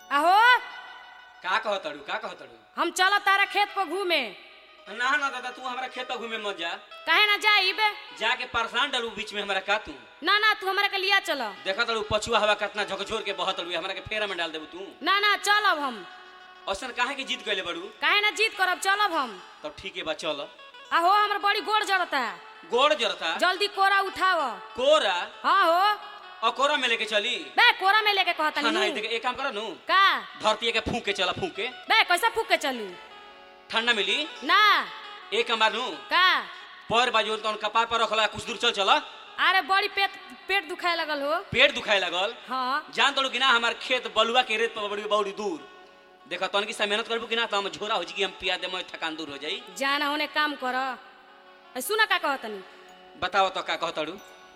आहो का कहतड़ू का कहतड़ू? हम चलब तारा खेत पर घूमे। ना ना दादा तू हमारा खेत पर घूमे मत जा। काहे ना जाइबे? जाके परेशान डलू बीच में हमारा का तू? ना ना तू हमरा के लिया चल। देखा तड़ू पछुआ हवा कितना झकझोर के बहतड़ू हमारा के फेरा में डाल देबू तू। ना ना चलब हम। औसन काहे के जीत गइले बड़ू? काहे ना जीत करब चलब हम। तब ठीक है बा चल। आहो हमर बड़ी गोड़ जड़ता। गोड़ जरता? जल्दी कोरा उठाओ। कोरा? हाँ हो। और कोरा में लेके चली? बे कोरा में लेके कहता हाँ, नहीं। देख एक काम करो नु। का? धरती के फूंक के चला फूंक के। बे कैसा फूक के चलू? ठंडा मिली? ना। एक कमार नु। का? पैर बाजू तो कपार पर रखला कुछ दूर चल चला। अरे बड़ी पेट दुखाए लगल हो। पेट दुखाए लगल? हाँ। जान तड़ू कि ना हमार खेत बलुआ के रेत पर बड़ी दूर। देखा तन की मेहनत करबू कि ना तो हम झोरा हो जी हम पिया दे मैं थकान दूर हो जाई। जाना होने काम कर। सुना का कहतनी? बताओ तो का कहतड़ू?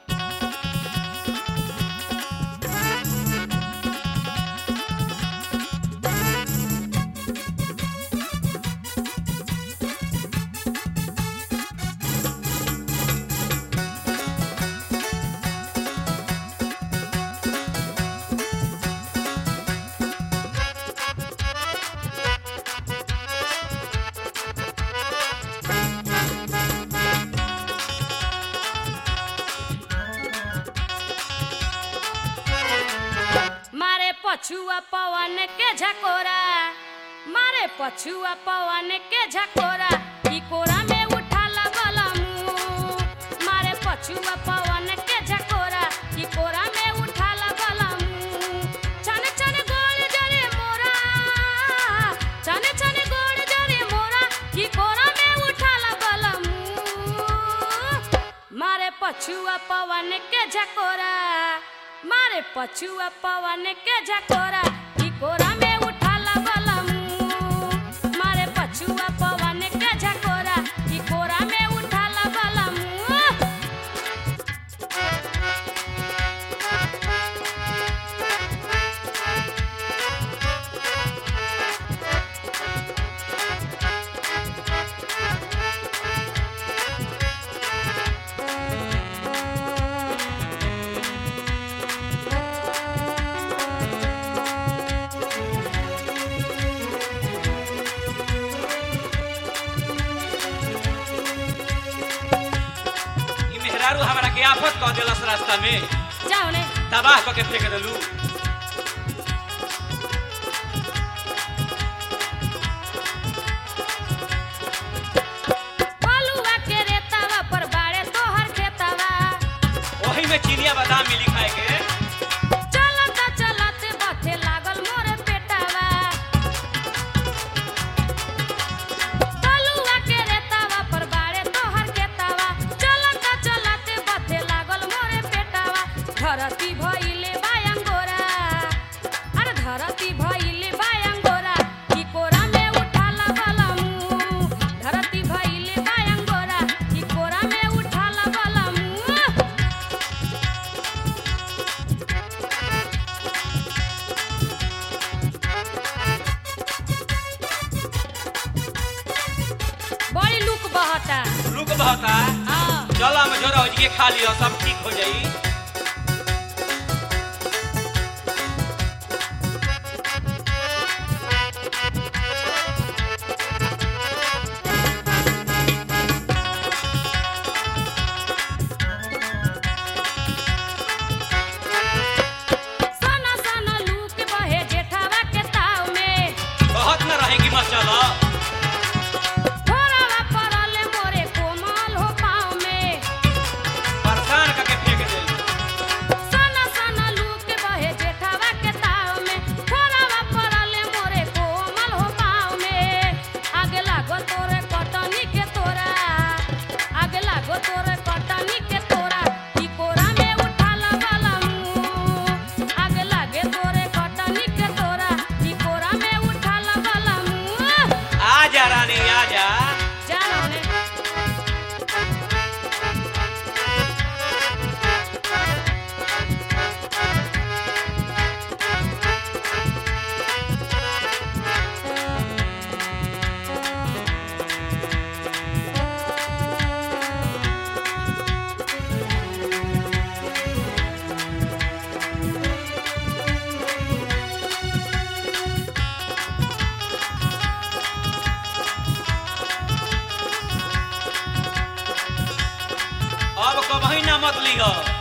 पछुआ पवन के झकोरा मारे पछुआ पवन के झकोरा ई कोरा में उठा लगल मुंह मारे पछुआ पवन के झकोरा ई कोरा में उठा लगल मुंह चन चन गोल जरे मोरा चन चन गोल जरे मोरा ई कोरा में उठा लगल मुंह मारे पछुआ पवन के झकोरा मारे पछुआ पवन के झकोरा ई कोरा में उठा लगल मुंह मारे पछुआ पवन के झकोरा ई कोरा में उठा लगल मुंह। हमारा के आफत कह देलस रास्ता में। जाओ ने तबाह क के फेंक देलू। बलुआ के रेतावा पर बाड़े तोहर खेतावा वही में चिनिया बादाम मिली खाए के। चलता चलते बथे लागल मोरे पेटावा बलुआ के रेतावा पर बाड़े तोहर खेतावा चलता चलते बथे लागल मोरे पेटावा धरती भइले बायंगोरा अरे धरती भइले बायंगोरा ई कोरा में उठा लगल मुंह धरती भइले बायंगोरा ई कोरा में उठा लगल मुंह। बड़ी लुक बहता। रुक बहता? हाँ। चल हम जोरा हो जी खा लियो सब ठीक हो जाई। सना सना लूक बहे जेठावा के ताव में बहुत न रहेगी मत चलो। थोड़ावा परले मोरे कोमल हो पाँव में परेशान करके फेंक देलू। मत ली हो